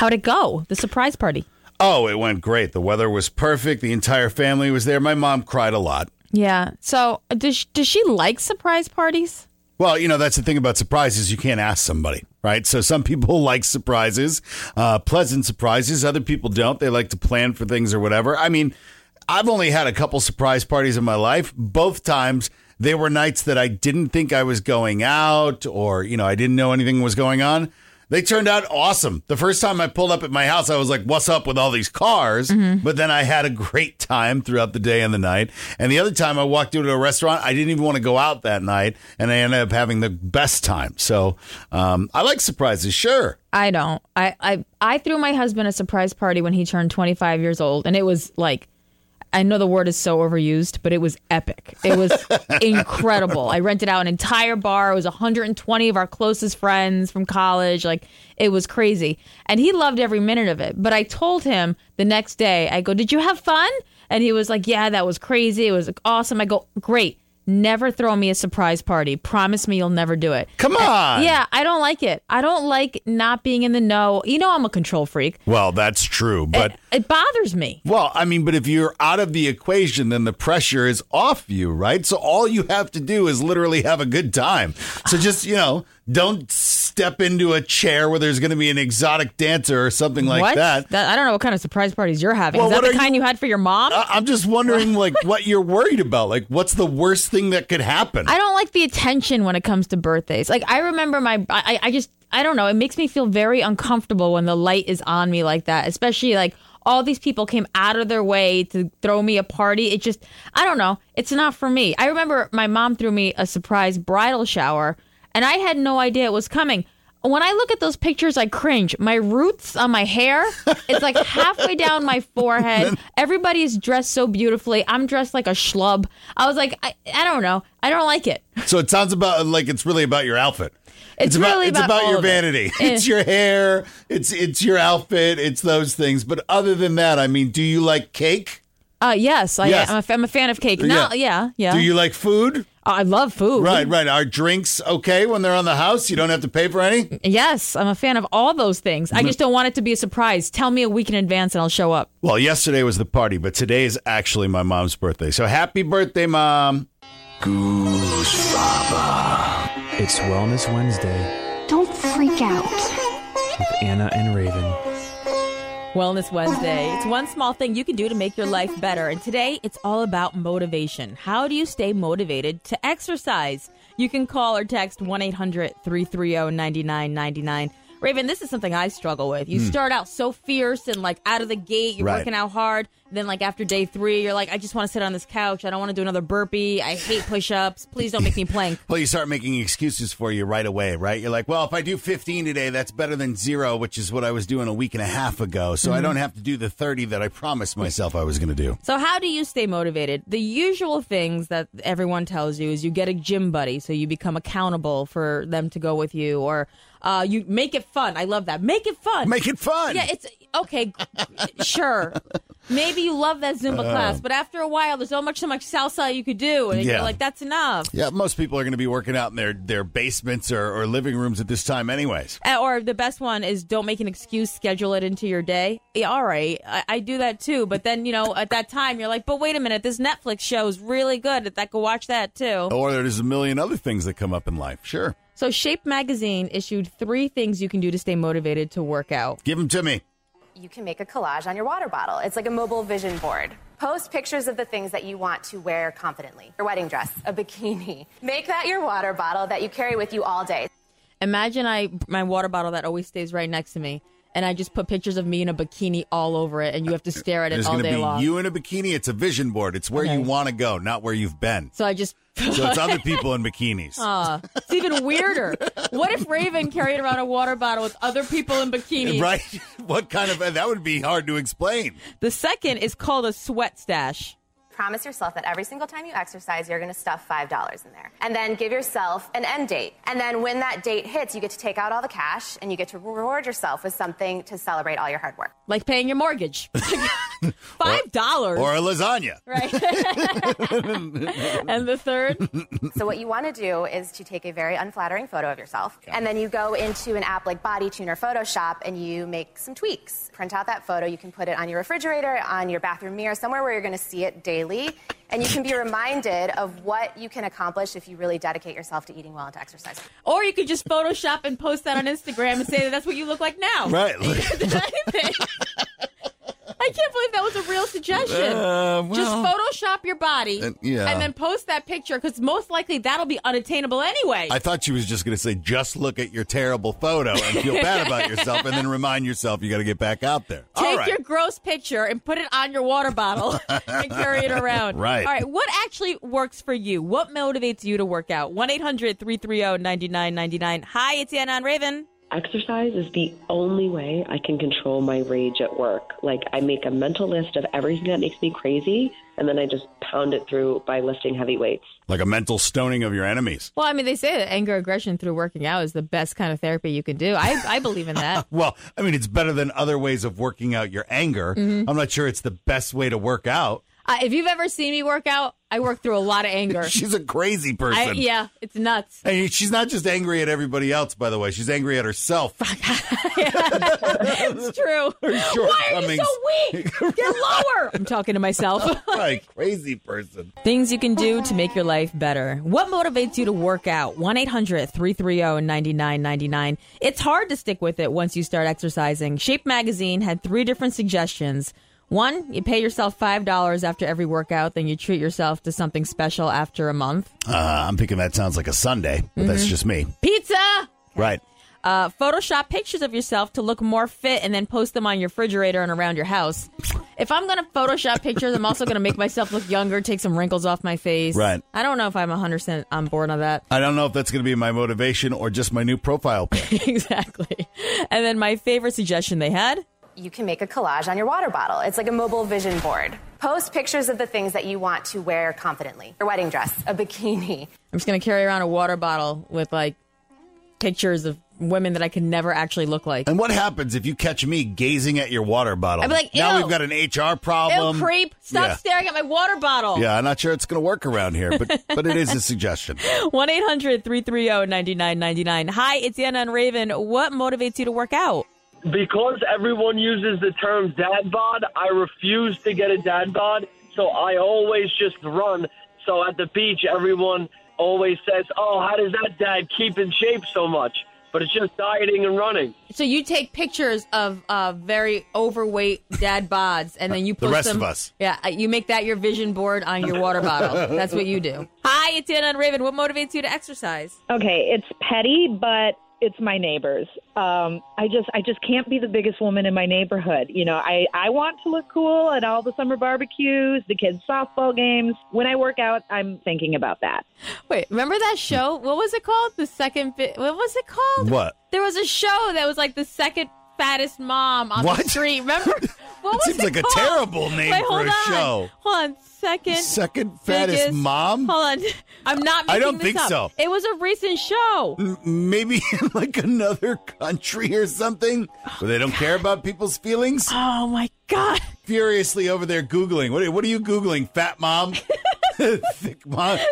How'd it go? The surprise party? Oh, it went great. The weather was perfect. The entire family was there. My mom cried a lot. Yeah. So does she like surprise parties? Well, that's the thing about surprises. You can't ask somebody, right? So some people like surprises, pleasant surprises. Other people don't. They like to plan for things or whatever. I mean, I've only had a couple surprise parties in my life. Both times they were nights that I didn't think I was going out or, I didn't know anything was going on. They turned out awesome. The first time I pulled up at my house, I was like, what's up with all these cars? Mm-hmm. But then I had a great time throughout the day and the night. And the other time I walked into a restaurant, I didn't even want to go out that night. And I ended up having the best time. So I like surprises, sure. I don't. I threw my husband a surprise party when he turned 25 years old. And it was like, I know the word is so overused, but it was epic. It was incredible. I rented out an entire bar. It was 120 of our closest friends from college. Like, it was crazy. And he loved every minute of it. But I told him the next day, I go, did you have fun? And he was like, yeah, that was crazy. It was awesome. I go, great. Never throw me a surprise party. Promise me you'll never do it. Come on. Yeah, I don't like it. I don't like not being in the know. I'm a control freak. Well, that's true, but it bothers me. Well, I mean, but if you're out of the equation, then the pressure is off you, right? So all you have to do is literally have a good time. So just, don't step into a chair where there's going to be an exotic dancer or something like that. I don't know what kind of surprise parties you're having. Well, is that the kind you had for your mom? I'm just wondering, what you're worried about. Like, what's the worst thing that could happen? I don't like the attention when it comes to birthdays. Like, I remember I don't know. It makes me feel very uncomfortable when the light is on me like that, especially like all these people came out of their way to throw me a party. It just, I don't know. It's not for me. I remember my mom threw me a surprise bridal shower, and I had no idea it was coming. When I look at those pictures, I cringe. My roots on my hair, it's like halfway down my forehead. Everybody is dressed so beautifully. I'm dressed like a schlub. I was like, I don't know. I don't like it. So it sounds like it's really about your outfit. It's about your vanity. It's your hair. It's your outfit. It's those things. But other than that, I mean, do you like cake? Yes. I'm a fan of cake. Yeah. Do you like food? I love food. Right. Are drinks okay when they're on the house? You don't have to pay for any? Yes, I'm a fan of all those things. I just don't want it to be a surprise. Tell me a week in advance and I'll show up. Well, yesterday was the party, but today is actually my mom's birthday. So happy birthday, Mom. Goose Baba. It's Wellness Wednesday. Don't freak out. With Anna and Raven. Wellness Wednesday. It's one small thing you can do to make your life better. And today, it's all about motivation. How do you stay motivated to exercise? You can call or text 1-800-330-9999. Raven, this is something I struggle with. You start out so fierce and like out of the gate, you're working out hard. Then like after day 3, you're like, I just want to sit on this couch. I don't want to do another burpee. I hate push-ups. Please don't make me plank. Well, you start making excuses for you right away, right? You're like, well, if I do 15 today, that's better than 0, which is what I was doing a week and a half ago. So I don't have to do the 30 that I promised myself I was going to do. So how do you stay motivated? The usual things that everyone tells you is you get a gym buddy, so you become accountable for them to go with you, or you make it fun. I love that. Make it fun. Make it fun. Yeah, it's okay. Sure. Maybe you love that Zumba class, but after a while, there's so much salsa you could do, and you're like, that's enough. Yeah, most people are going to be working out in their basements or living rooms at this time anyways. Or the best one is don't make an excuse, schedule it into your day. Yeah, all right, I do that too, but then, at that time, you're like, but wait a minute, this Netflix show is really good. I could watch that too. Or there's a million other things that come up in life, sure. So Shape Magazine issued 3 things you can do to stay motivated to work out. Give them to me. You can make a collage on your water bottle. It's like a mobile vision board. Post pictures of the things that you want to wear confidently. Your wedding dress, a bikini. Make that your water bottle that you carry with you all day. Imagine my water bottle that always stays right next to me, and I just put pictures of me in a bikini all over it, and you have to stare at it all day long. There's going to be you in a bikini. It's a vision board. It's where you want to go, not where you've been. So I just... So it's other people in bikinis. It's even weirder. What if Raven carried around a water bottle with other people in bikinis? Right? What kind of... That would be hard to explain. The second is called a sweat stash. Promise yourself that every single time you exercise, you're going to stuff $5 in there. And then give yourself an end date. And then when that date hits, you get to take out all the cash and you get to reward yourself with something to celebrate all your hard work. Like paying your mortgage. $5. Or a lasagna. Right. And the third? So what you want to do is to take a very unflattering photo of yourself. And then you go into an app like BodyTune or Photoshop and you make some tweaks. Print out that photo. You can put it on your refrigerator, on your bathroom mirror, somewhere where you're going to see it daily. And you can be reminded of what you can accomplish if you really dedicate yourself to eating well and to exercise. Or you could just Photoshop and post that on Instagram and say that that's what you look like now. Right. I can't believe that was a real suggestion. Just Photoshop your body and then post that picture because most likely that'll be unattainable anyway. I thought she was just going to say, just look at your terrible photo and feel bad about yourself and then remind yourself you got to get back out there. Take your gross picture and put it on your water bottle and carry it around. Right. All right. What actually works for you? What motivates you to work out? 1-800-330-9999. Hi, it's Anna and Raven. Exercise is the only way I can control my rage at work. Like, I make a mental list of everything that makes me crazy, and then I just pound it through by lifting heavy weights. Like a mental stoning of your enemies. Well, I mean, they say that anger aggression through working out is the best kind of therapy you can do. I believe in that. Well, I mean, it's better than other ways of working out your anger. Mm-hmm. I'm not sure it's the best way to work out. If you've ever seen me work out, I work through a lot of anger. She's a crazy person. Yeah, it's nuts. And she's not just angry at everybody else, by the way. She's angry at herself. It's true. Why are you so weak? Get lower. I'm talking to myself. Right, crazy person. Things you can do to make your life better. What motivates you to work out? 1-800-330-9999. It's hard to stick with it once you start exercising. Shape Magazine had 3 different suggestions. 1, you pay yourself $5 after every workout, then you treat yourself to something special after a month. I'm thinking that sounds like a Sunday, but that's just me. Pizza! Right. Photoshop pictures of yourself to look more fit and then post them on your refrigerator and around your house. If I'm going to Photoshop pictures, I'm also going to make myself look younger, take some wrinkles off my face. Right. I don't know if I'm 100% on board on that. I don't know if that's going to be my motivation or just my new profile pic. Exactly. And then my favorite suggestion they had? You can make a collage on your water bottle. It's like a mobile vision board. Post pictures of the things that you want to wear confidently. Your wedding dress, a bikini. I'm just going to carry around a water bottle with, like, pictures of women that I could never actually look like. And what happens if you catch me gazing at your water bottle? I'd be like, ew. Now we've got an HR problem. Ew, creep. Stop staring at my water bottle. Yeah, I'm not sure it's going to work around here, but it is a suggestion. 1-800-330-9999. Hi, it's Anna and Raven. What motivates you to work out? Because everyone uses the term dad bod, I refuse to get a dad bod, so I always just run. So at the beach, everyone always says, oh, how does that dad keep in shape so much? But it's just dieting and running. So you take pictures of very overweight dad bods, and then you post the rest them, of us. Yeah, you make that your vision board on your water bottle. That's what you do. Hi, it's Anna and Raven. What motivates you to exercise? Okay, it's petty, but it's my neighbors. I just can't be the biggest woman in my neighborhood. You know, I want to look cool at all the summer barbecues, the kids' softball games. When I work out, I'm thinking about that. Wait, remember that show? What was it called? What was it called? What? There was a show that was like the second fattest mom on the street. Remember? What was seems it like called? a terrible name for a show. Hold on. Second fattest mom? Hold on. I'm not making I don't this think up. so. It was a recent show. Maybe in like another country or something where they don't care about people's feelings. Oh, my God. Furiously over there Googling. What are you Googling? Fat mom? Thick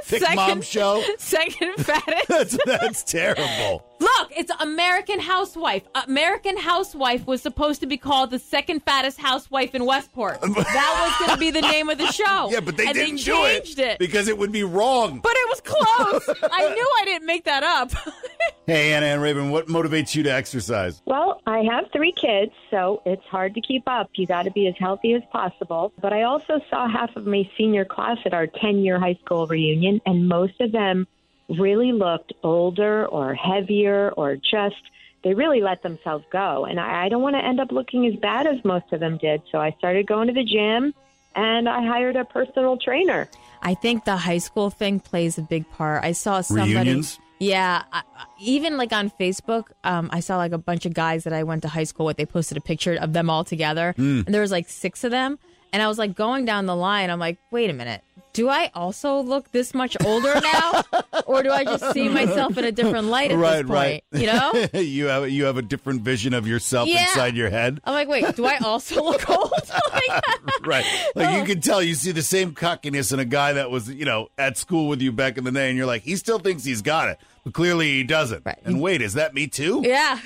mom show? Second fattest? That's terrible. Look, it's American Housewife. American Housewife was supposed to be called the second fattest housewife in Westport. That was going to be the name of the show. Yeah, but they didn't do changed it because it would be wrong. But it was close. I knew I didn't make that up. Hey, Anna and Raven, what motivates you to exercise? Well, I have 3 kids, so it's hard to keep up. You got to be as healthy as possible. But I also saw half of my senior class at our 10-year high school reunion, and most of them really looked older or heavier or just, they really let themselves go. And I don't want to end up looking as bad as most of them did. So I started going to the gym and I hired a personal trainer. I think the high school thing plays a big part. I saw somebody. Reunions? Yeah. Even like on Facebook, I saw like a bunch of guys that I went to high school with. They posted a picture of them all together. And there was like 6 of them. And I was like going down the line. I'm like, wait a minute. Do I also look this much older now? Or do I just see myself in a different light at this point? You know? you have a different vision of yourself inside your head. I'm like, wait, do I also look old? Right. Like you can tell you see the same cockiness in a guy that was, at school with you back in the day, and you're like, he still thinks he's got it. But clearly he doesn't. Right. And wait, is that me too? Yeah.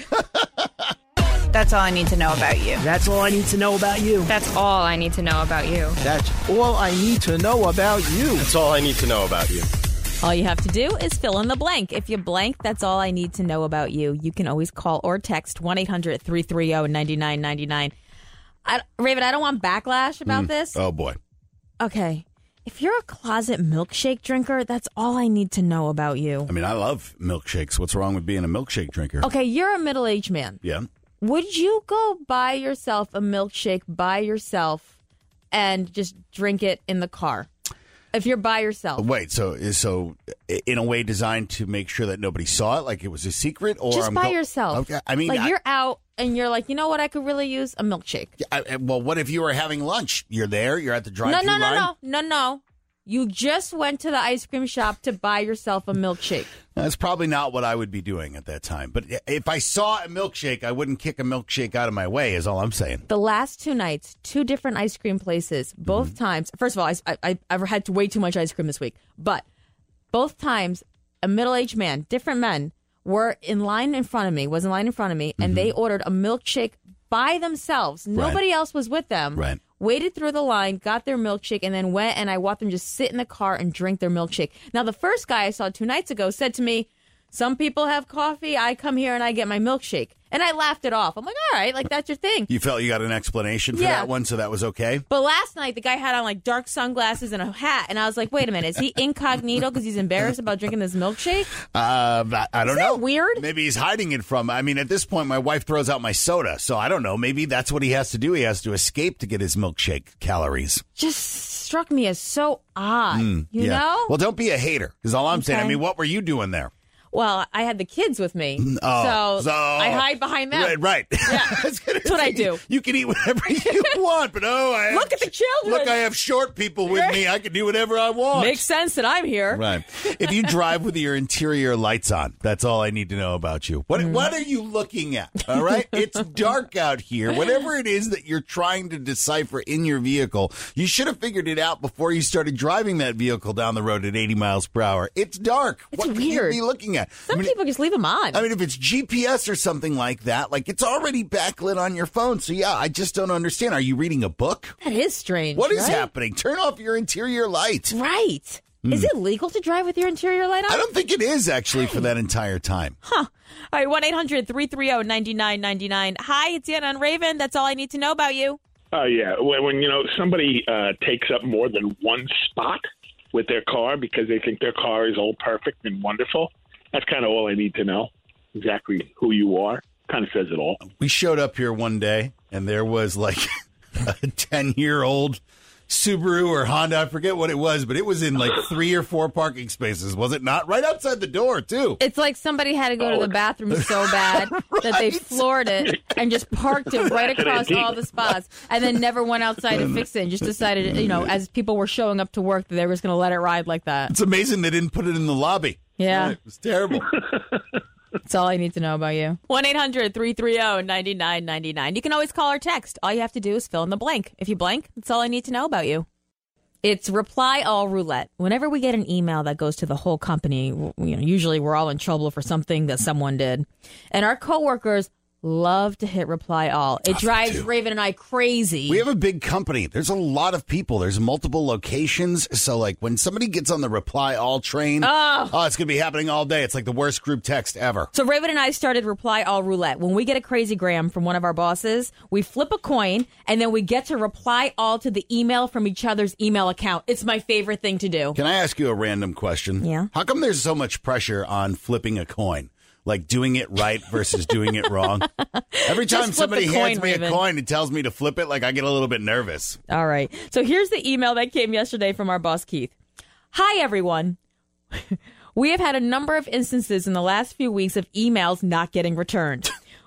That's all I need to know about you. That's all I need to know about you. That's all I need to know about you. That's all I need to know about you. That's all I need to know about you. All you have to do is fill in the blank. If you blank, that's all I need to know about you. You can always call or text 1-800-330-9999. Raven, I don't want backlash about this. Oh, boy. Okay. If you're a closet milkshake drinker, that's all I need to know about you. I mean, I love milkshakes. What's wrong with being a milkshake drinker? Okay, you're a middle-aged man. Yeah. Would you go buy yourself a milkshake by yourself and just drink it in the car? If you're by yourself. Wait, so in a way designed to make sure that nobody saw it, like it was a secret? Or just by yourself. Okay. I mean, you're out and you're like, you know what? I could really use a milkshake. Well, what if you were having lunch? You're there. You're at the drive-thru line. No. You just went to the ice cream shop to buy yourself a milkshake. That's probably not what I would be doing at that time. But if I saw a milkshake, I wouldn't kick a milkshake out of my way, is all I'm saying. The last 2 nights, 2 different ice cream places, both times. First of all, I've had way too much ice cream this week. But both times, a middle-aged man, different men, was in line in front of me, and they ordered a milkshake by themselves. Nobody else was with them. Right. Waited through the line, got their milkshake, and then went, and I watched them just sit in the car and drink their milkshake. Now, the first guy I saw 2 nights ago said to me, some people have coffee, I come here and I get my milkshake. And I laughed it off. I'm like, all right, like, that's your thing. You felt you got an explanation for that one, so that was okay? But last night, the guy had on, like, dark sunglasses and a hat, and I was like, wait a minute, is he incognito because he's embarrassed about drinking this milkshake? I don't know. Is that weird? Maybe he's hiding it from, I mean, at this point, my wife throws out my soda, so I don't know. Maybe that's what he has to do. He has to escape to get his milkshake calories. Just struck me as so odd, you know? Well, don't be a hater, is all I'm saying. I mean, what were you doing there? Well, I had the kids with me, so I hide behind them. Right. Yeah, that's what I do. You can eat whatever you want, but look at the children. Look, I have short people with me. I can do whatever I want. Makes sense that I'm here. Right. If you drive with your interior lights on, that's all I need to know about you. What are you looking at? All right? It's dark out here. Whatever it is that you're trying to decipher in your vehicle, you should have figured it out before you started driving that vehicle down the road at 80 miles per hour. It's dark. It's what weird. Can you be looking at? Some people just leave them on. I mean, if it's GPS or something like that, like it's already backlit on your phone. So, yeah, I just don't understand. Are you reading a book? That is strange. What is happening? Turn off your interior light. Right. Is it legal to drive with your interior light on? I don't think it is, actually, for that entire time. Huh. All right, 1-800-330-9999. Hi, it's Anna and Raven. That's all I need to know about you. Yeah. When somebody takes up more than one spot with their car because they think their car is all perfect and wonderful, that's kind of all I need to know. Exactly who you are. Kind of says it all. We showed up here one day, and there was like a 10-year-old Subaru or Honda. I forget what it was, but it was in like 3 or 4 parking spaces. Was it not? Right outside the door, too. It's like somebody had to go to the bathroom so bad that they floored it and just parked it right across all the spots and then never went outside to fix it and just decided, as people were showing up to work, that they were just going to let it ride like that. It's amazing they didn't put it in the lobby. Yeah. It was terrible. That's all I need to know about you. 1-800-330-9999. You can always call or text. All you have to do is fill in the blank. If you blank, that's all I need to know about you. It's reply all roulette. Whenever we get an email that goes to the whole company, usually we're all in trouble for something that someone did. And our coworkers love to hit reply all. It drives Raven and I crazy. We have a big company. There's a lot of people. There's multiple locations. So, like, when somebody gets on the reply all train, it's going to be happening all day. It's like the worst group text ever. So Raven and I started reply all roulette. When we get a crazy gram from one of our bosses, we flip a coin, and then we get to reply all to the email from each other's email account. It's my favorite thing to do. Can I ask you a random question? Yeah. How come there's so much pressure on flipping a coin? Like doing it right versus doing it wrong. Every time somebody hands me a coin and tells me to flip it, like I get a little bit nervous. All right. So here's the email that came yesterday from our boss, Keith. Hi, everyone. We have had a number of instances in the last few weeks of emails not getting returned.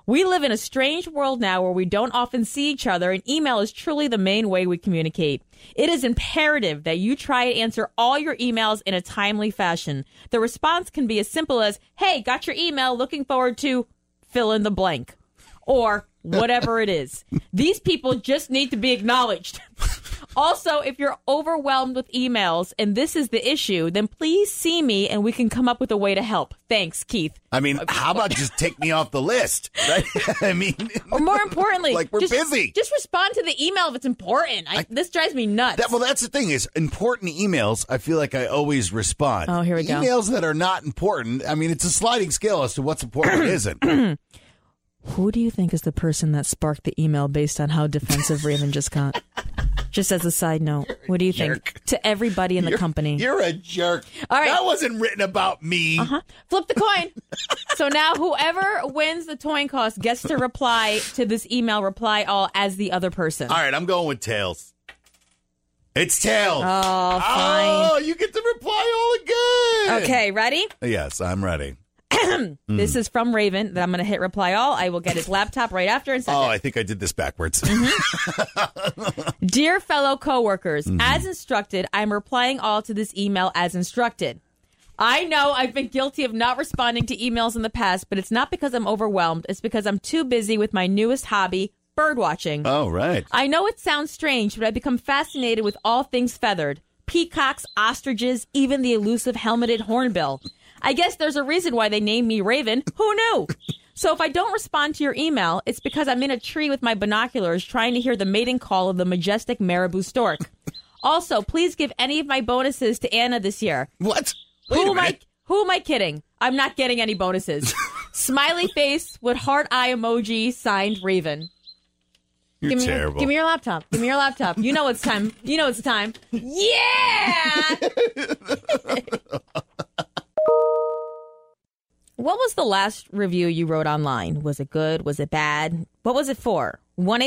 We live in a strange world now where we don't often see each other, and email is truly the main way we communicate. It is imperative that you try to answer all your emails in a timely fashion. The response can be as simple as, hey, got your email, looking forward to fill in the blank, or whatever it is. These people just need to be acknowledged. Also, if you're overwhelmed with emails and this is the issue, then please see me and we can come up with a way to help. Thanks, Keith. I mean, how about just take me off the list, right? I mean, or more importantly, like we're busy. Just respond to the email if it's important. This drives me nuts. That's the thing is important emails. I feel like I always respond. Oh, here we go. Emails that are not important. I mean, it's a sliding scale as to what's important and isn't. Who do you think is the person that sparked the email based on how defensive Raven just got? Just as a side note, what do you think? To everybody in the company. You're a jerk. All right. That wasn't written about me. Flip the coin. So now whoever wins the coin toss gets to reply to this email, reply all as the other person. All right, I'm going with Tails. It's Tails. Oh, fine. Oh, you get to reply all again. Okay, ready? Yes, I'm ready. This is from Raven that I'm going to hit reply all. I will get his laptop right after and send it. Oh, I think I did this backwards. Dear fellow coworkers, as instructed, I'm replying all to this email as instructed. I know I've been guilty of not responding to emails in the past, but it's not because I'm overwhelmed. It's because I'm too busy with my newest hobby, bird watching. Oh, right. I know it sounds strange, but I've become fascinated with all things feathered. Peacocks, ostriches, even the elusive helmeted hornbill. I guess there's a reason why they named me Raven. Who knew? So if I don't respond to your email, it's because I'm in a tree with my binoculars trying to hear the mating call of the majestic marabou stork. Also, please give any of my bonuses to Anna this year. What? Who am I kidding? I'm not getting any bonuses. Smiley face with heart eye emoji signed Raven. You're terrible. Give me your laptop. Give me your laptop. You know it's time. You know it's time. Yeah! What was the last review you wrote online? Was it good? Was it bad? What was it for?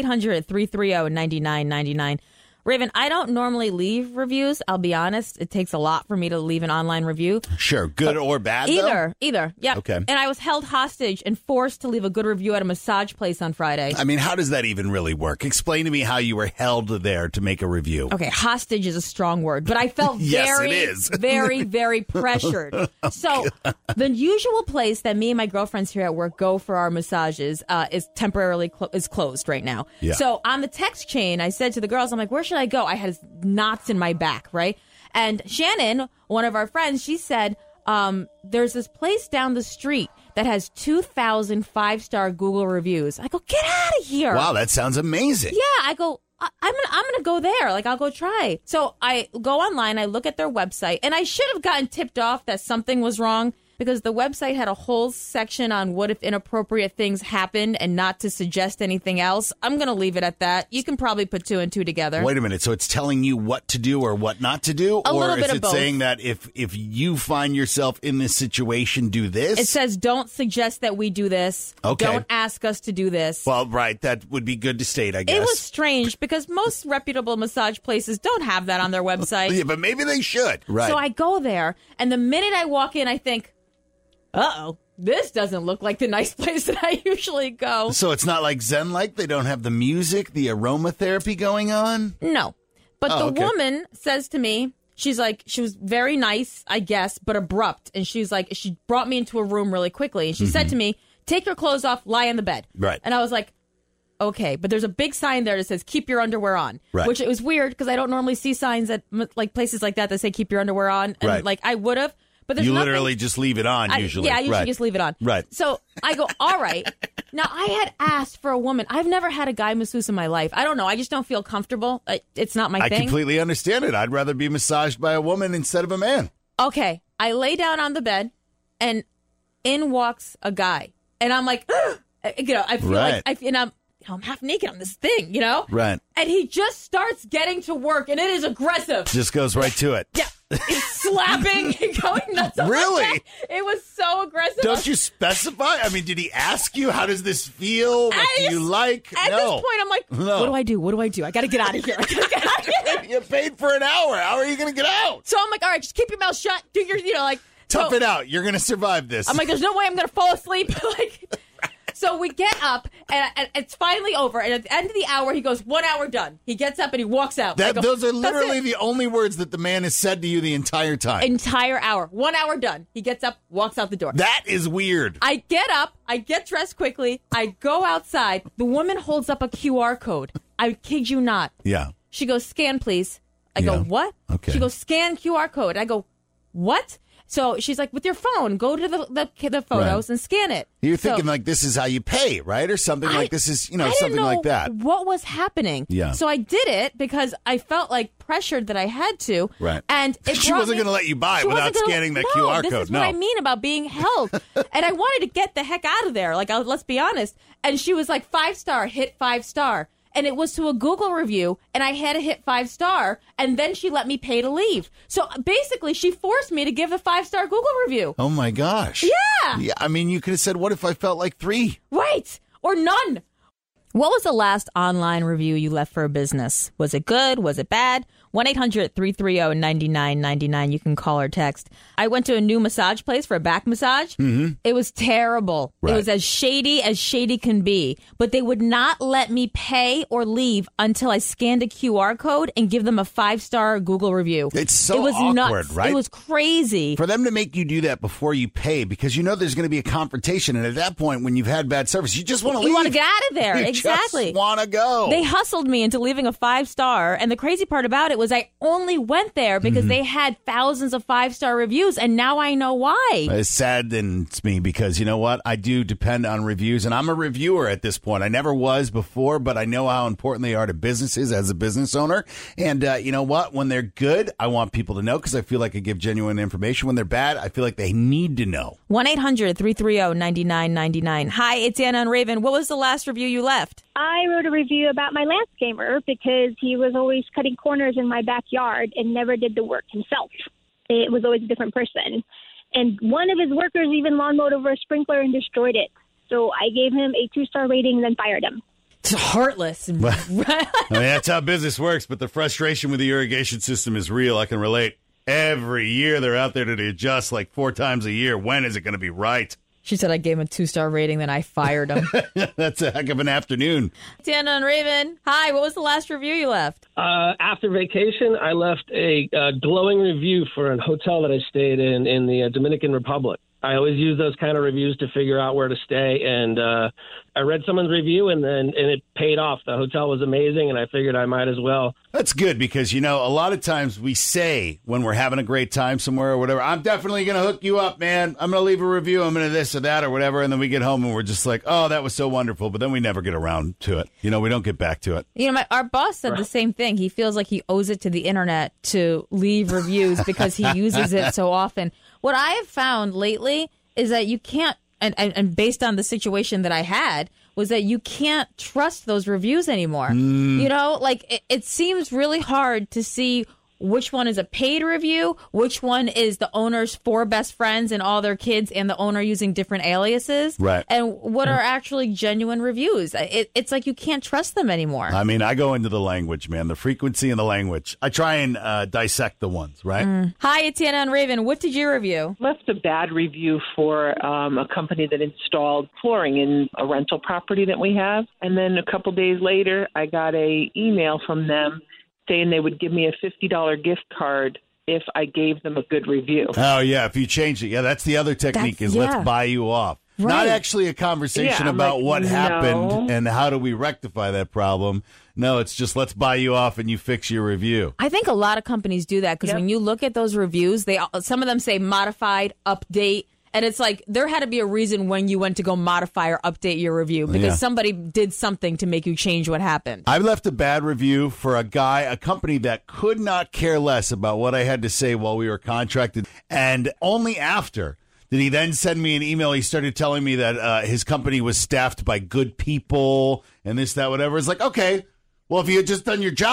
1-800-330-9999. Raven, I don't normally leave reviews. I'll be honest. It takes a lot for me to leave an online review. Sure. Good or bad, though? Either. Yeah. Okay. And I was held hostage and forced to leave a good review at a massage place on Friday. I mean, how does that even really work? Explain to me how you were held there to make a review. Okay, hostage is a strong word, but I felt Yes, it is. very, very pressured. So the usual place that me and my girlfriends here at work go for our massages is temporarily is closed right now. Yeah. So on the text chain, I said to the girls, I'm like, where should I go? I had knots in my back, right? And Shannon, one of our friends, she said, there's this place down the street that has 2,000 5-star Google reviews. I go, get out of here. Wow, that sounds amazing. Yeah, I go, I'm gonna go there. Like, I'll go try. So I go online, I look at their website, and I should have gotten tipped off that something was wrong because the website had a whole section on what if inappropriate things happened and not to suggest anything else. I'm gonna leave it at that. You can probably put 2 and 2 together. Wait a minute. So it's telling you what to do or what not to do? A or little bit is of it both. saying that if you find yourself in this situation, do this? It says don't suggest that we do this. Okay. Don't ask us to do this. Well, right. That would be good to state, I guess. It was strange because most reputable massage places don't have that on their website. Yeah, but maybe they should. Right. So I go there, and the minute I walk in, I think, uh-oh, this doesn't look like the nice place that I usually go. So it's not like Zen-like? They don't have the music, the aromatherapy going on? No. But Oh, the okay. woman says to me, she's like, she was very nice, I guess, but abrupt. And she's like, she brought me into a room really quickly. And she said to me, take your clothes off, lie on the bed. Right. And I was like, okay. But there's a big sign there that says, keep your underwear on. Right. Which it was weird because I don't normally see signs at like places like that say, keep your underwear on. And Right. like I would have. But there's You nothing- literally just leave it on, usually. Yeah, I usually Right. just leave it on. Right. So I go, all right. Now, I had asked for a woman. I've never had a guy masseuse in my life. I don't know. I just don't feel comfortable. It's not my I thing. completely understand it. I'd rather be massaged by a woman instead of a man. Okay. I lay down on the bed, and in walks a guy. And I'm like, I feel Right. like, I'm half naked on this thing, Right. And he just starts getting to work, and it is aggressive. Just goes right to it. Yeah. He's slapping and going nuts. on my Really? back. It was so aggressive. Don't you specify? I mean, did he ask you, how does this feel? What do you like? At No. this point, I'm like, No. what do I do? What do I do? I got to get out of here. I got to get out of here. You paid for an hour. How are you going to get out? So I'm like, all right, just keep your mouth shut. Do your, Tough it out. You're going to survive this. I'm like, there's no way I'm going to fall asleep. So we get up, and it's finally over. And at the end of the hour, he goes, 1 hour done. He gets up and he walks out. Those are literally the only words that the man has said to you the entire time. Entire hour. 1 hour done. He gets up, walks out the door. That is weird. I get up, I get dressed quickly, I go outside. The woman holds up a QR code. I kid you not. Yeah. She goes, scan, please. I go, what? Okay. She goes, scan QR code. I go, what? So she's like, with your phone, go to the photos and scan it. You're thinking like this is how you pay, right? Or something like this is, something like that. What was happening? Yeah. So I did it because I felt like pressured that I had to. Right. And she wasn't going to let you buy it without scanning that QR code. This is what I mean about being held. And I wanted to get the heck out of there. Like, let's be honest. And she was like, 5-star, hit 5-star. And it was to a Google review, and I had to hit 5-star, and then she let me pay to leave. So basically, she forced me to give a 5-star Google review. Oh, my gosh. Yeah. I mean, you could have said, what if I felt like 3? Right. Or none. What was the last online review you left for a business? Was it good? Was it bad? 1-800-330-9999. You can call or text. I went to a new massage place for a back massage. Mm-hmm. It was terrible. Right. It was as shady can be. But they would not let me pay or leave until I scanned a QR code and give them a 5-star Google review. It's so it was awkward, nuts. right? It was crazy. For them to make you do that before you pay, because you know there's going to be a confrontation. And at that point, when you've had bad service, you just want to leave. You want to get out of there. Exactly. Just want to go. They hustled me into leaving a 5-star. And the crazy part about it was I only went there because they had thousands of 5-star reviews, and now I know why. It saddens me because, you know what? I do depend on reviews, and I'm a reviewer at this point. I never was before, but I know how important they are to businesses as a business owner. And you know what? When they're good, I want people to know because I feel like I give genuine information. When they're bad, I feel like they need to know. 1-800-330-9999. Hi, it's Anna and Raven. What was the last review you left? I wrote a review about my landscaper because he was always cutting corners in my backyard and never did the work himself. It was always a different person. And one of his workers even lawn mowed over a sprinkler and destroyed it. So I gave him a 2-star rating and then fired him. It's heartless. I mean, that's how business works, but the frustration with the irrigation system is real. I can relate. Every year they're out there to adjust like 4 times a year. When is it going to be right? She said I gave him a 2-star rating, then I fired him. That's a heck of an afternoon. Anna and Raven. Hi, what was the last review you left? After vacation, I left a glowing review for a hotel that I stayed in the Dominican Republic. I always use those kind of reviews to figure out where to stay, and I read someone's review, and it paid off. The hotel was amazing, and I figured I might as well. That's good because, a lot of times we say when we're having a great time somewhere or whatever, I'm definitely going to hook you up, man. I'm going to leave a review. I'm going to this or that or whatever, and then we get home and we're just like, oh, that was so wonderful, but then we never get around to it. We don't get back to it. Our boss said the same thing. He feels like he owes it to the internet to leave reviews because he uses it so often. What I have found lately is that you can't, and based on the situation that I had, was that you can't trust those reviews anymore. It seems really hard to see which one is a paid review, which one is the owner's 4 best friends and all their kids and the owner using different aliases. Right. And what are actually genuine reviews. It's like you can't trust them anymore. I mean, I go into the language, man, the frequency and the language. I try and dissect the ones, right? Hi, it's Anna and Raven. What did you review? Left a bad review for a company that installed flooring in a rental property that we have. And then a couple days later, I got an email from them saying they would give me a $50 gift card if I gave them a good review. Oh, yeah, if you change it. Yeah, that's the other technique let's buy you off. Right. Not actually a conversation about what happened and how do we rectify that problem. No, it's just let's buy you off and you fix your review. I think a lot of companies do that because when you look at those reviews, some of them say modified, update. And it's like there had to be a reason when you went to go modify or update your review because somebody did something to make you change what happened. I left a bad review for a company that could not care less about what I had to say while we were contracted. And only after did he then send me an email. He started telling me that his company was staffed by good people and this, that, whatever. It's like, okay, well, if you had just done your job,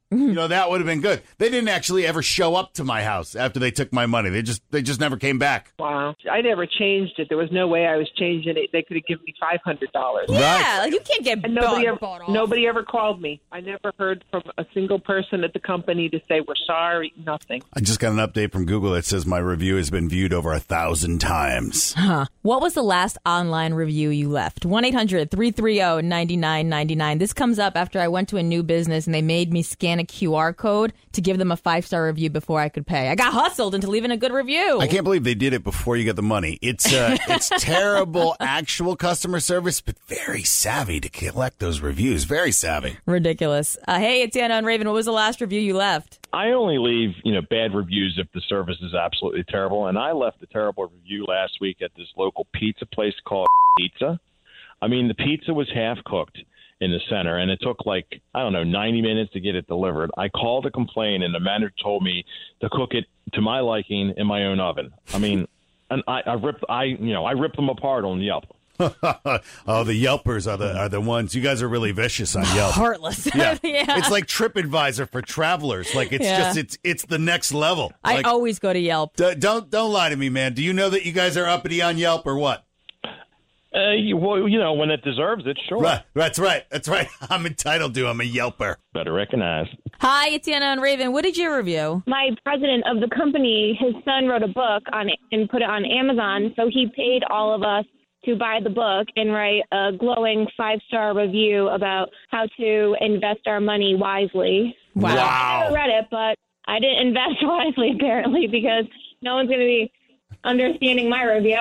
You know, that would have been good. They didn't actually ever show up to my house after they took my money. They just never came back. Wow. I never changed it. There was no way I was changing it. They could have given me $500. Yeah, like you can't get and bought off. Nobody ever called me. I never heard from a single person at the company to say, we're sorry, nothing. I just got an update from Google that says my review has been viewed over 1,000 times. Huh. What was the last online review you left? 1-800-330-9999. This comes up after I went to a new business and they made me scan a QR code to give them a 5-star review before I could pay. I got hustled into leaving a good review. I can't believe they did it before you get the money. It's terrible actual customer service, but very savvy to collect those reviews. Very savvy. Ridiculous. Hey, it's Anna and Raven. What was the last review you left? I only leave, bad reviews if the service is absolutely terrible. And I left a terrible review last week at this local pizza place called Pizza. I mean, the pizza was half cooked in the center, and it took 90 minutes to get it delivered. I called to complain, and the manager told me to cook it to my liking in my own oven. I mean, and I ripped them apart on Yelp. Oh, the Yelpers are the ones. You guys are really vicious on Yelp. Heartless. Yeah. Yeah. It's like TripAdvisor for travelers. Like it's the next level. I always go to Yelp. Don't lie to me, man. Do you know that you guys are uppity on Yelp or what? When it deserves it, sure. Right. That's right. I'm entitled to. I'm a Yelper. Better recognize. Hi, it's Anna and Raven. What did you review? My president of the company, his son wrote a book on it and put it on Amazon, so he paid all of us to buy the book and write a glowing 5-star review about how to invest our money wisely. Wow. I never read it, but I didn't invest wisely, apparently, because no one's going to be understanding my review.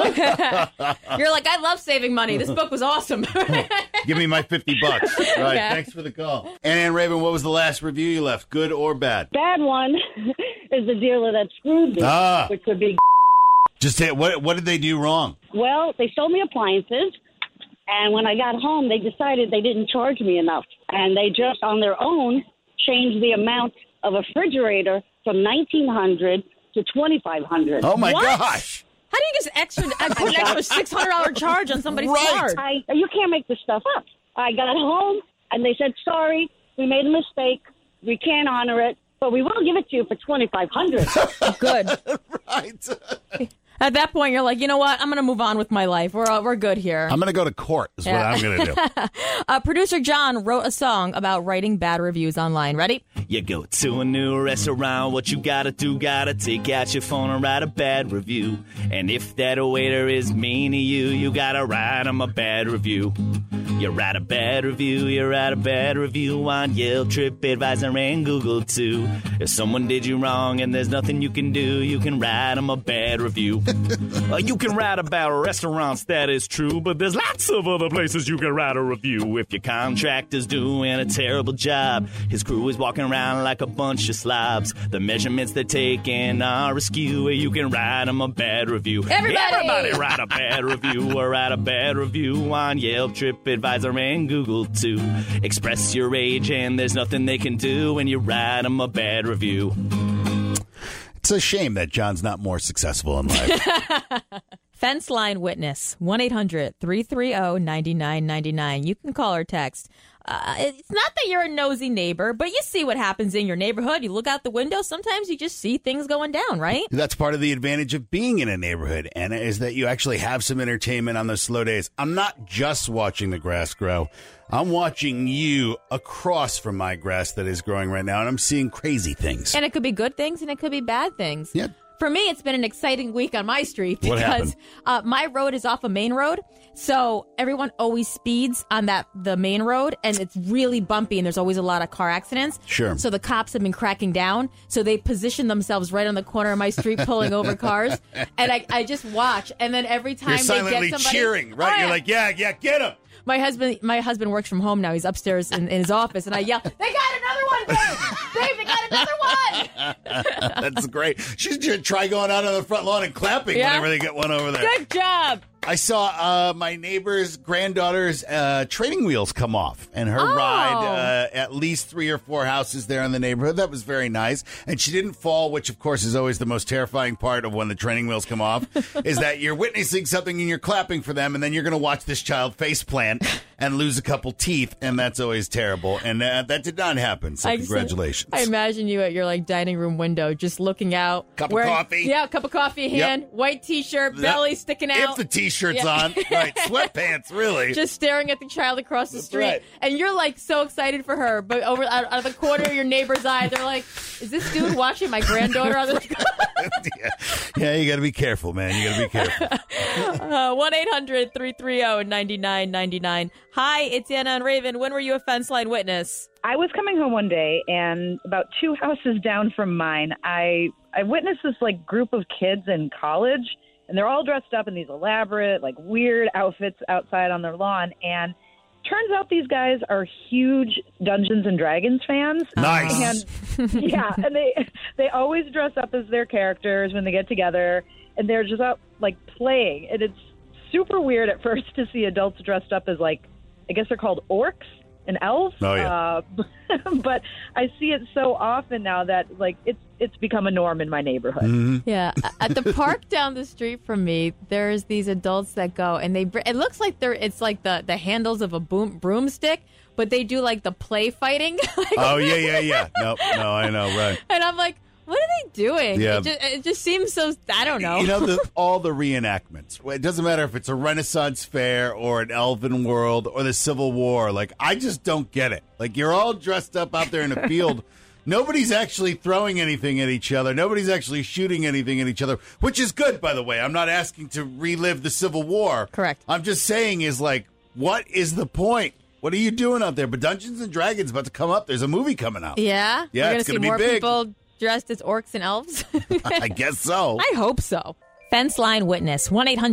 You're like, I love saving money. This book was awesome. Give me my $50. All right, Yeah. Thanks for the call. And Raven, what was the last review you left? Good or bad? Bad one is the dealer that screwed me, which would be. Just say, what did they do wrong? Well, they sold me appliances, and when I got home, they decided they didn't charge me enough, and they just on their own changed the amount of a refrigerator from $1,900 to $2,500. Oh my gosh! How do you just put an extra $600 charge on somebody's card? You can't make this stuff up. I got home, and they said, sorry, we made a mistake. We can't honor it, but we will give it to you for $2,500. Good. Right. At that point, you're like, you know what? I'm going to move on with my life. We're good here. I'm going to go to court is what I'm going to do. Producer John wrote a song about writing bad reviews online. Ready? You go to a new restaurant, what you gotta do, gotta take out your phone and write a bad review. And if that waiter is mean to you, you gotta write him a bad review. You write a bad review, you write a bad review on Yelp, TripAdvisor, and Google too. If someone did you wrong and there's nothing you can do, you can write them a bad review. You can write about restaurants, that is true, but there's lots of other places you can write a review. If your contractor's doing a terrible job, his crew is walking around like a bunch of slobs, the measurements they're taking are askew, you can write them a bad review. Everybody write a bad review, or write a bad review on Yelp, TripAdvisor, and Google too. Express your rage and there's nothing they can do when you write them a bad review. It's a shame that John's not more successful in life. Fence Line Witness, 1-800-330-9999. You can call or text. It's not that you're a nosy neighbor, but you see what happens in your neighborhood. You look out the window. Sometimes you just see things going down, right? That's part of the advantage of being in a neighborhood, Anna, is that you actually have some entertainment on those slow days. I'm not just watching the grass grow. I'm watching you across from my grass that is growing right now, and I'm seeing crazy things. And it could be good things, and it could be bad things. Yeah. For me, it's been an exciting week on my street What because my road is off a main road. So everyone always speeds on the main road, and it's really bumpy, and there's always a lot of car accidents. Sure. So the cops have been cracking down. So they position themselves right on the corner of my street, pulling over cars. And I just watch. And then every time You're they silently get somebody, cheering, right? You're like, yeah, get him. My husband works from home now. He's upstairs in his office, and I yell, "They got another one, Dave! Dave, they got another one!" That's great. She should try going out on the front lawn and clapping whenever they get one over there. Good job. I saw my neighbor's granddaughter's training wheels come off, and her ride at least 3 or 4 houses there in the neighborhood. That was very nice. And she didn't fall, which, of course, is always the most terrifying part of when the training wheels come off, is that you're witnessing something and you're clapping for them, and then you're going to watch this child face plant and lose a couple teeth, and that's always terrible. And that did not happen, so congratulations. I imagine you at your dining room window just looking out. Cup of coffee. Yeah, cup of coffee in hand, white T-shirt, belly sticking out. If the T-shirt's on. Right, sweatpants, really. Just staring at the child across the street. Right. And you're so excited for her, but out of the corner of your neighbor's eye, they're like, is this dude watching my granddaughter on the Yeah, you got to be careful, man. You got to be careful. 1-800-330-9999. Hi, it's Anna and Raven. When were you a fence line witness? I was coming home one day, and about 2 houses down from mine, I witnessed this group of kids in college, and they're all dressed up in these elaborate, weird outfits outside on their lawn. And turns out these guys are huge Dungeons and Dragons fans. Nice. And yeah, and they always dress up as their characters when they get together, and they're just out playing. And it's super weird at first to see adults dressed up as I guess they're called orcs and elves. Oh, yeah. But I see it so often now that it's become a norm in my neighborhood. Mm-hmm. Yeah, at the park down the street from me, there's these adults that go and it looks like it's the handles of a broomstick, but they do the play fighting. Oh yeah. No, I know, right. And I'm like, what are they doing? Yeah. It just seems so, I don't know. All the reenactments. It doesn't matter if it's a Renaissance fair or an Elven World or the Civil War. I just don't get it. You're all dressed up out there in a field. Nobody's actually throwing anything at each other. Nobody's actually shooting anything at each other, which is good, by the way. I'm not asking to relive the Civil War. Correct. I'm just saying what is the point? What are you doing out there? But Dungeons and Dragons about to come up. There's a movie coming out. Yeah? Yeah, We're it's going to see be more big. people dressed as orcs and elves? I guess so. I hope so. Fence Line Witness,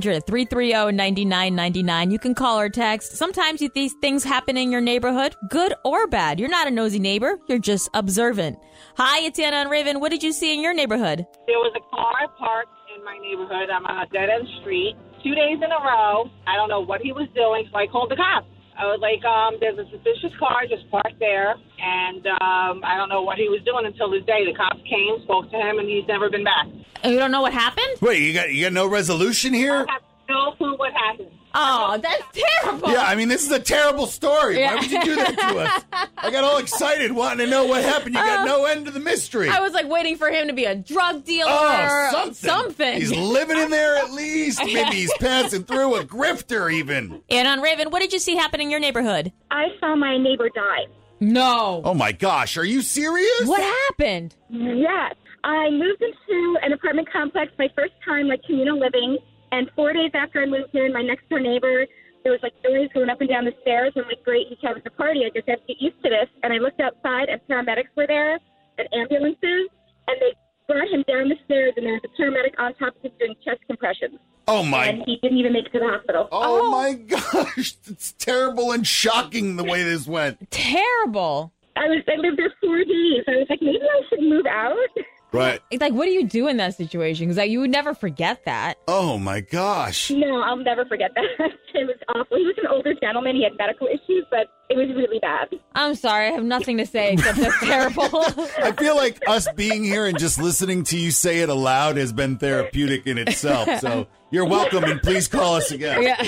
1-800-330-9999. You can call or text. Sometimes these things happen in your neighborhood, good or bad. You're not a nosy neighbor. You're just observant. Hi, it's Anna and Raven. What did you see in your neighborhood? There was a car parked in my neighborhood. I'm on a dead-end street. 2 days in a row. I don't know what he was doing, so I called the cops. I was like, there's a suspicious car just parked there, and I don't know what he was doing until this day. The cops came, spoke to him, and he's never been back. And you don't know what happened? Wait, you got no resolution here? I have no clue what happened. Oh, that's terrible. Yeah, I mean, this is a terrible story. Yeah. Why would you do that to us? I got all excited wanting to know what happened. You got no end to the mystery. I was waiting for him to be a drug dealer or something. He's living in there at least. Maybe he's passing through, a grifter even. And on Raven, what did you see happen in your neighborhood? I saw my neighbor die. No. Oh, my gosh. Are you serious? What happened? Yes. I moved into an apartment complex, my first time, communal living. And 4 days after I moved in, my next door neighbor, there was noise going up and down the stairs. I'm like, great, he's having a party. I just have to get used to this. And I looked outside, and paramedics were there, and ambulances, and they brought him down the stairs, and there was a paramedic on top of him doing chest compressions. Oh, my. And he didn't even make it to the hospital. Oh, my gosh. It's terrible and shocking the way this went. Terrible. I lived there 4 days. I was like, maybe I should move out. Right. It's what do you do in that situation? Because you would never forget that. Oh, my gosh. No, I'll never forget that. It was awful. He was an older gentleman. He had medical issues, but it was really bad. I'm sorry. I have nothing to say except that's terrible. I feel like us being here and just listening to you say it aloud has been therapeutic in itself. So you're welcome, and please call us again. Yeah.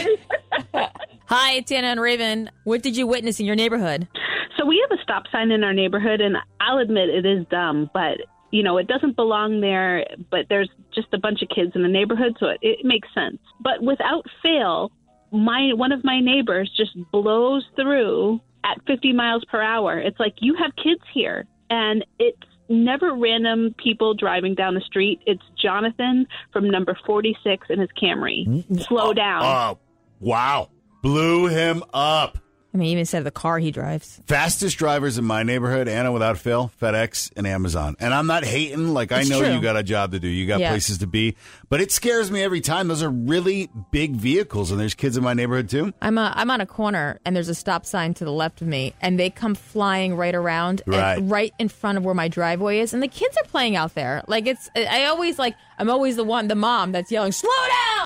Hi, it's Anna and Raven. What did you witness in your neighborhood? So we have a stop sign in our neighborhood, and I'll admit it is dumb, but it doesn't belong there, but there's just a bunch of kids in the neighborhood, so it makes sense. But without fail, one of my neighbors just blows through at 50 miles per hour. It's like, you have kids here, and it's never random people driving down the street. It's Jonathan from number 46 in his Camry. Slow down. Wow. Blew him up. I mean, he even said the car he drives. Fastest drivers in my neighborhood, Anna, without fail, FedEx and Amazon. And I'm not hating. I know true. You got a job to do. You got Yeah. places to be. But it scares me every time. Those are really big vehicles, and there's kids in my neighborhood, too. I'm on a corner, and there's a stop sign to the left of me, and they come flying right around, Right. and right in front of where my driveway is, and the kids are playing out there. I'm always the mom that's yelling, slow down!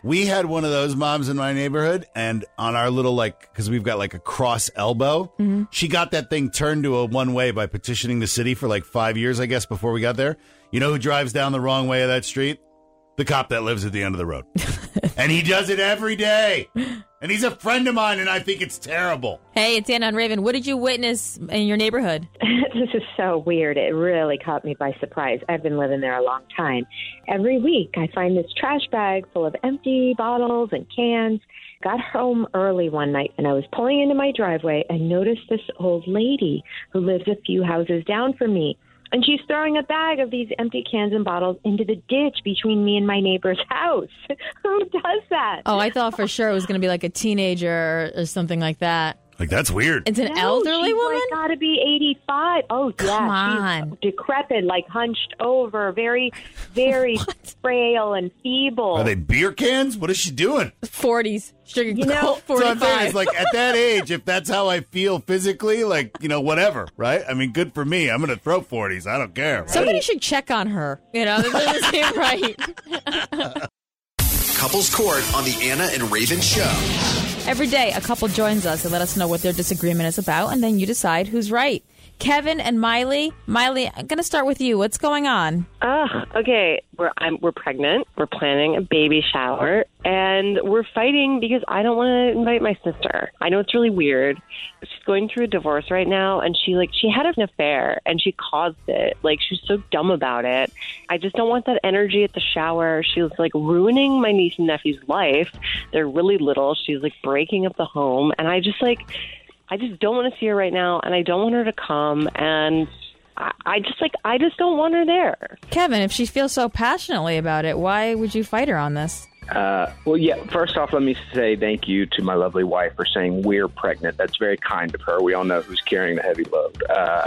We had one of those moms in my neighborhood, and on our little, because we've got a cross elbow, she got that thing turned to a one-way by petitioning the city for 5 years, I guess, before we got there. You know who drives down the wrong way of that street? The cop that lives at the end of the road. And he does it every day. And he's a friend of mine, and I think it's terrible. Hey, it's Anna and Raven. What did you witness in your neighborhood? This is so weird. It really caught me by surprise. I've been living there a long time. Every week, I find this trash bag full of empty bottles and cans. Got home early one night, and I was pulling into my driveway and noticed this old lady who lives a few houses down from me. And she's throwing a bag of these empty cans and bottles into the ditch between me and my neighbor's house. Who does that? Oh, I thought for sure it was going to be a teenager or something like that. That's weird. It's an elderly woman? She's got to be 85. Oh, yeah. Come on. She's decrepit, hunched over, very, very frail and feeble. Are they beer cans? What is she doing? 40s. Sugar Colt 45. So I'm saying is, at that age, if that's how I feel physically, whatever, right? I mean, good for me. I'm going to throw 40s. I don't care. Right? Somebody should check on her. That doesn't seem right. Couples Court on the Anna and Raven Show. Every day, a couple joins us and let us know what their disagreement is about, and then you decide who's right. Kevin and Miley. Miley, I'm going to start with you. What's going on? Okay. We're pregnant. We're planning a baby shower, and we're fighting because I don't want to invite my sister. I know it's really weird. She's going through a divorce right now, and she had an affair, and she caused it. She's so dumb about it. I just don't want that energy at the shower. She was ruining my niece and nephew's life. They're really little. She's breaking up the home, and I just don't want to see her right now, and I don't want her to come, and I just don't want her there. Kevin, if she feels so passionately about it, why would you fight her on this? Well, yeah, first off, let me say thank you to my lovely wife for saying we're pregnant. That's very kind of her. We all know who's carrying the heavy load.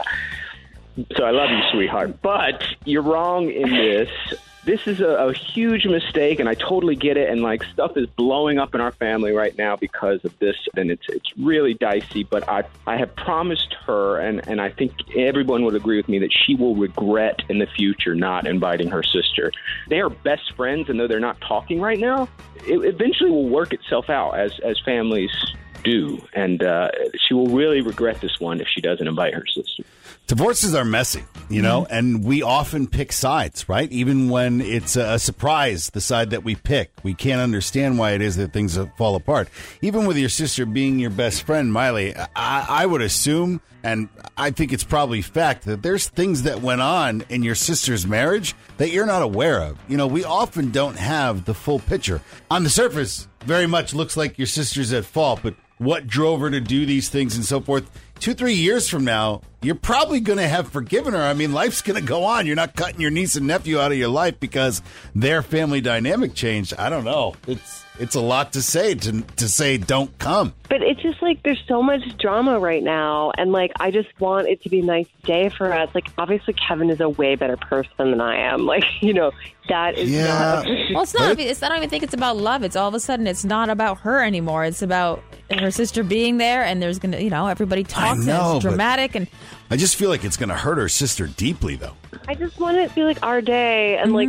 So I love you, sweetheart. But you're wrong in this. This is a huge mistake, and I totally get it. And stuff is blowing up in our family right now because of this, and it's really dicey. But I have promised her, and I think everyone would agree with me that she will regret in the future not inviting her sister. They are best friends, and though they're not talking right now, it eventually will work itself out as families do, and she will really regret this one if she doesn't invite her sister. Divorces are messy, and we often pick sides, right? Even when it's a surprise, the side that we pick, we can't understand why it is that things fall apart. Even with your sister being your best friend, Miley, I would assume, and I think it's probably fact, that there's things that went on in your sister's marriage that you're not aware of. We often don't have the full picture. On the surface, very much looks like your sister's at fault, but what drove her to do these things and so forth? 2-3 years from now, you're probably going to have forgiven her. I mean, life's going to go on. You're not cutting your niece and nephew out of your life because their family dynamic changed. I don't know. It's a lot to say to say don't come. But it's just there's so much drama right now, and I just want it to be a nice day for us. Obviously Kevin is a way better person than I am. That is not. Well, it's not. I don't even think it's about love. It's all of a sudden it's not about her anymore. It's about her sister being there, and there's gonna everybody talks and it's dramatic, and I just feel like it's gonna hurt her sister deeply, though. I just want it to be our day, and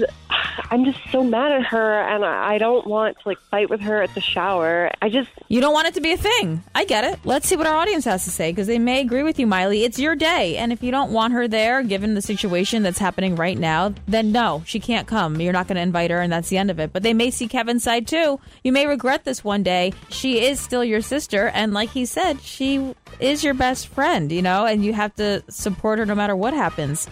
I'm just so mad at her, and I don't want to fight with her at the shower. You don't want it to be a thing. I get it. Let's see what our audience has to say, because they may agree with you, Miley. It's your day, and if you don't want her there, given the situation that's happening right now, then no, she can't come. You're not going to invite her, and that's the end of it. But they may see Kevin's side too. You may regret this one day. She is still your sister, and like he said, she is your best friend, and you have to support her no matter what happens.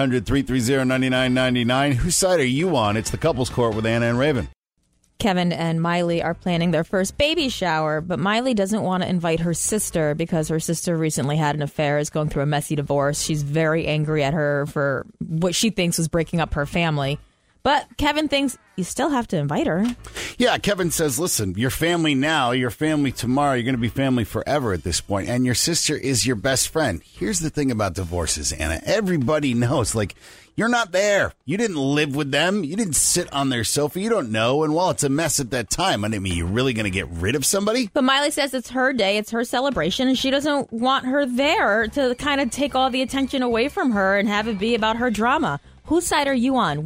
1-800-330-9999. Whose side are you on? It's the Couples Court with Anna and Raven. Kevin and Miley are planning their first baby shower, but Miley doesn't want to invite her sister because her sister recently had an affair, is going through a messy divorce. She's very angry at her for what she thinks was breaking up her family. But Kevin thinks you still have to invite her. Yeah, Kevin says, listen, you're family now, you're family tomorrow, you're going to be family forever at this point, and your sister is your best friend. Here's the thing about divorces, Anna. Everybody knows, you're not there. You didn't live with them. You didn't sit on their sofa. You don't know. And while it's a mess at that time, I mean, you're really going to get rid of somebody? But Miley says it's her day. It's her celebration. And she doesn't want her there to kind of take all the attention away from her and have it be about her drama. Whose side are you on?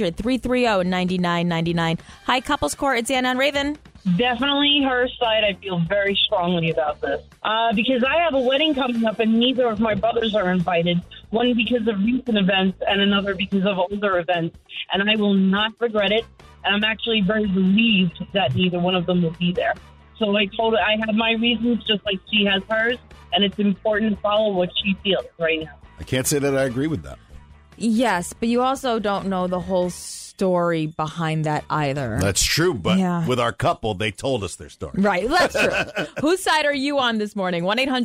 1-800-330-9999. Hi, Couples Court. It's Anna and Raven. Definitely her side. I feel very strongly about this. Because I have a wedding coming up and neither of my brothers are invited. One because of recent events and another because of older events. And I will not regret it. And I'm actually very relieved that neither one of them will be there. So I have my reasons just like she has hers. And it's important to follow what she feels right now. I can't say that I agree with that. Yes, but you also don't know the whole story behind that either. That's true, but with our couple, they told us their story. Right, that's true. Whose side are you on this morning?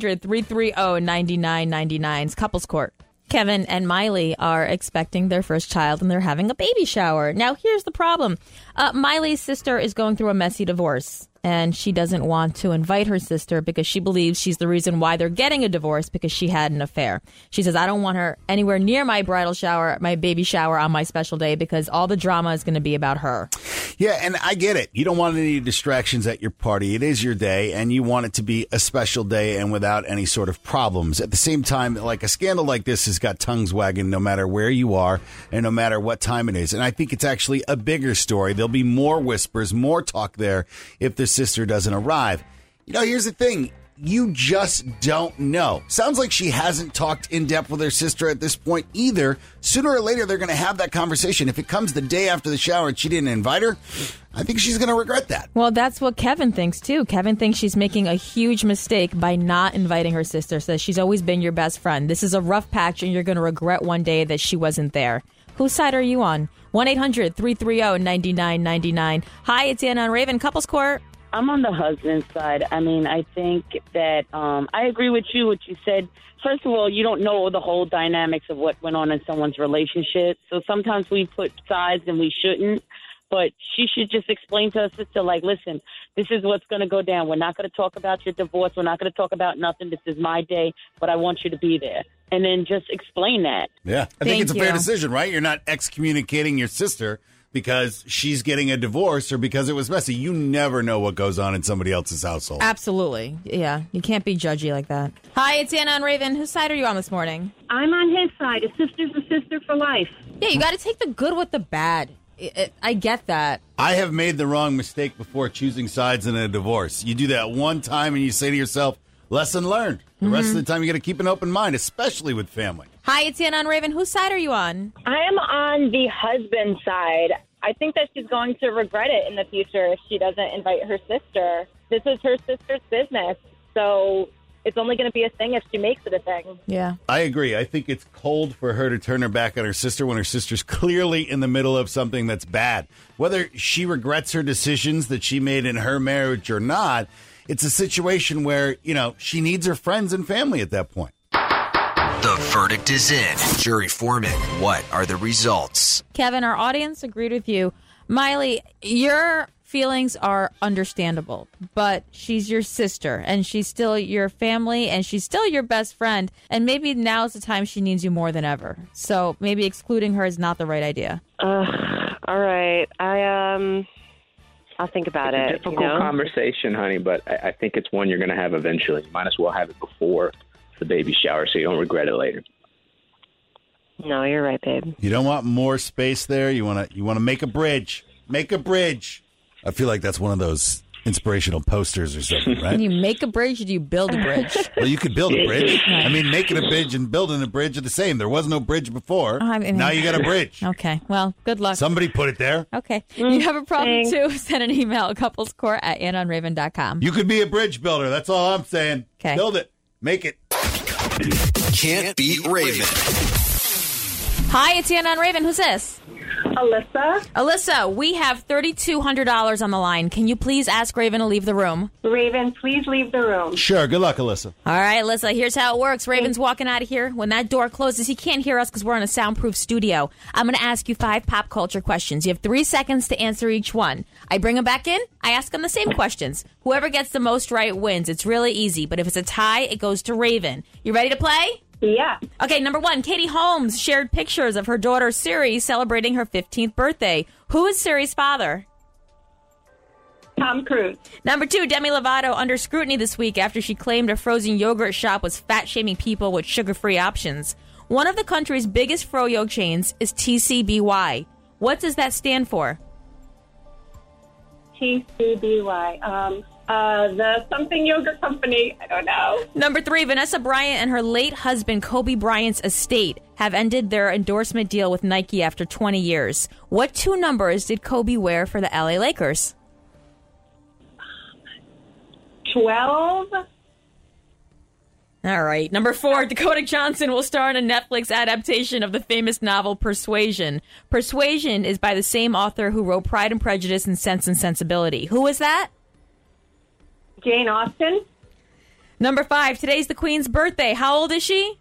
1-800-330-9999. It's Couples Court. Kevin and Miley are expecting their first child, and they're having a baby shower. Now, here's the problem. Miley's sister is going through a messy divorce, and she doesn't want to invite her sister because she believes she's the reason why they're getting a divorce because she had an affair. She says, I don't want her anywhere near my bridal shower, my baby shower on my special day because all the drama is going to be about her. Yeah, and I get it. You don't want any distractions at your party. It is your day, and you want it to be a special day and without any sort of problems. At the same time, like a scandal like this has got tongues wagging no matter where you are and no matter what time it is. And I think it's actually a bigger story. There'll be more whispers, more talk there if the sister doesn't arrive. You know, here's the thing. You just don't know. Sounds like she hasn't talked in depth with her sister at this point either. Sooner or later, they're going to have that conversation. If it comes the day after the shower and she didn't invite her, I think she's going to regret that. Well, that's what Kevin thinks, too. Kevin thinks she's making a huge mistake by not inviting her sister. Says she's always been your best friend. This is a rough patch, and you're going to regret one day that she wasn't there. Whose side are you on? 1-800-330-9999. Hi, it's Anna and Raven, Couples Court. I'm on the husband's side. I mean, I think that I agree with you, what you said. First of all, you don't know the whole dynamics of what went on in someone's relationship. So sometimes we put sides and we shouldn't. But she should just explain to her sister, like, listen, this is what's going to go down. We're not going to talk about your divorce. We're not going to talk about nothing. This is my day, but I want you to be there. And then just explain that. Yeah, I think it's a fair decision, right? You're not excommunicating your sister because she's getting a divorce or because it was messy. You never know what goes on in somebody else's household. Absolutely. Yeah, you can't be judgy like that. Hi, it's Anna and Raven. Whose side are you on this morning? I'm on his side. A sister's a sister for life. Yeah, you got to take the good with the bad. I get that. I have made the wrong mistake before choosing sides in a divorce. You do that one time and you say to yourself, lesson learned. The rest of the time you got to keep an open mind, especially with family. Hi, it's Anna and Raven. Whose side are you on? I am on the husband's side. I think that she's going to regret it in the future if she doesn't invite her sister. This is her sister's business, so it's only going to be a thing if she makes it a thing. Yeah. I agree. I think it's cold for her to turn her back on her sister when her sister's clearly in the middle of something that's bad. Whether she regrets her decisions that she made in her marriage or not, it's a situation where, you know, she needs her friends and family at that point. The verdict is in. Jury foreman, what are the results? Kevin, our audience agreed with you. Miley, your feelings are understandable, but she's your sister, and she's still your family, and she's still your best friend, and maybe now's the time she needs you more than ever. So maybe excluding her is not the right idea. All right. I'll think about It's it. a difficult conversation, honey, but I think it's one you're going to have eventually. You might as well have it before the baby shower so you don't regret it later. No, you're right, babe. You don't want more space there. You want to make a bridge. Make a bridge. I feel like that's one of those inspirational posters or something, right? When you make a bridge, or do you build a bridge? Well, you could build a bridge. I mean, making a bridge and building a bridge are the same. There was no bridge before. Now you got a bridge. Okay. Well, good luck. Somebody put it there. Okay. You have a problem, too? Send an email, couplescourt@AnnaandRaven.com. You could be a bridge builder. That's all I'm saying. Okay. Build it. Make it. Can't beat Raven. Hi, it's Anna and Raven. Who's this? Alyssa. Alyssa, we have $3,200 on the line. Can you please ask Raven to leave the room? Raven, please leave the room. Sure. Good luck, Alyssa. All right, Alyssa, here's how it works. Raven's walking out of here. When that door closes, he can't hear us because we're in a soundproof studio. I'm going to ask you 5 pop culture questions. You have 3 seconds to answer each one. I bring him back in. I ask him the same questions. Whoever gets the most right wins. It's really easy, but if it's a tie, it goes to Raven. You ready to play? Yeah. Okay, number 1, Katie Holmes shared pictures of her daughter Siri celebrating her 15th birthday. Who is Siri's father? Tom Cruise. Number 2, Demi Lovato under scrutiny this week after she claimed a frozen yogurt shop was fat-shaming people with sugar-free options. One of the country's biggest froyo chains is TCBY. What does that stand for? TCBY. The something yogurt company. I don't know. Number 3, Vanessa Bryant and her late husband, Kobe Bryant's estate, have ended their endorsement deal with Nike after 20 years. What 2 numbers did Kobe wear for the LA Lakers? 12. All right. Number 4, Dakota Johnson will star in a Netflix adaptation of the famous novel Persuasion. Persuasion is by the same author who wrote Pride and Prejudice and Sense and Sensibility. Who is that? Jane Austen. Number 5, today's the Queen's birthday. How old is she?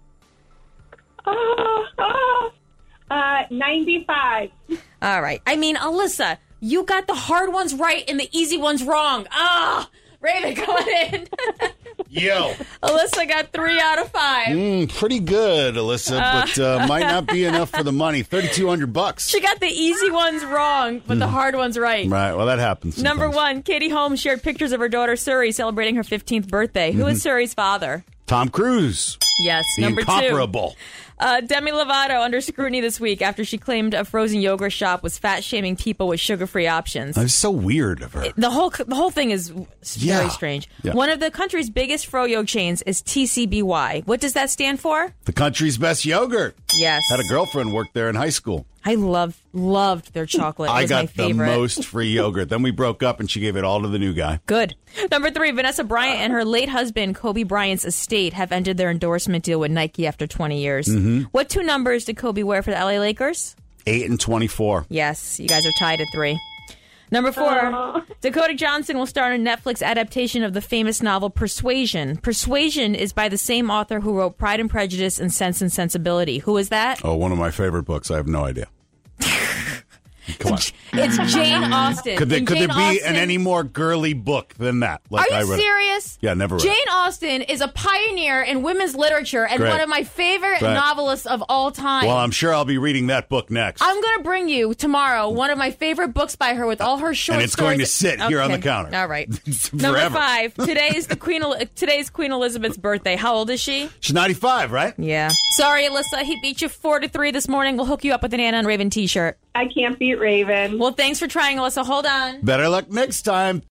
95. All right. I mean, Alyssa, you got the hard ones right and the easy ones wrong. Raven, come on in. Yo. Alyssa got 3 out of 5. Pretty good, Alyssa, but might not be enough for the money. $3,200. She got the easy ones wrong, but the hard ones right. Right. Well, that happens sometimes. Number 1, Katie Holmes shared pictures of her daughter Suri celebrating her 15th birthday. Who is Suri's father? Tom Cruise. Yes. The Number 2. incomparable. Demi Lovato under scrutiny this week after she claimed a frozen yogurt shop was fat-shaming people with sugar-free options. That's so weird of her. The whole thing is very strange. Yeah. One of the country's biggest froyo chains is TCBY. What does that stand for? The country's best yogurt. Yes. Had a girlfriend work there in high school. I loved their chocolate. It I was got my favorite. the most free yogurt. Then we broke up and she gave it all to the new guy. Good. Number 3, Vanessa Bryant and her late husband, Kobe Bryant's estate, have ended their endorsement deal with Nike after 20 years. Mm-hmm. What 2 numbers did Kobe wear for the LA Lakers? 8 and 24. Yes, you guys are tied at 3. Number 4, Dakota Johnson will star in a Netflix adaptation of the famous novel Persuasion. Persuasion is by the same author who wrote Pride and Prejudice and Sense and Sensibility. Who is that? Oh, one of my favorite books. I have no idea. Come on. It's Jane Austen. Could there be Austen, an any more girly book than that? Are you serious? Yeah, never read. Jane Austen is a pioneer in women's literature and Great. one of my favorite Great. novelists of all time. Well, I'm sure I'll be reading that book next. I'm going to bring you tomorrow one of my favorite books by her with all her short And it's stories. going to sit here on the counter. All right. Number Forever. 5. Today's Queen Elizabeth's birthday. How old is she? She's 95, right? Yeah. Sorry, Alyssa. He beat you 4-3 this morning. We'll hook you up with an Anna and Raven t-shirt. I can't beat Raven. Well, thanks for trying, Alyssa. Hold on. Better luck next time.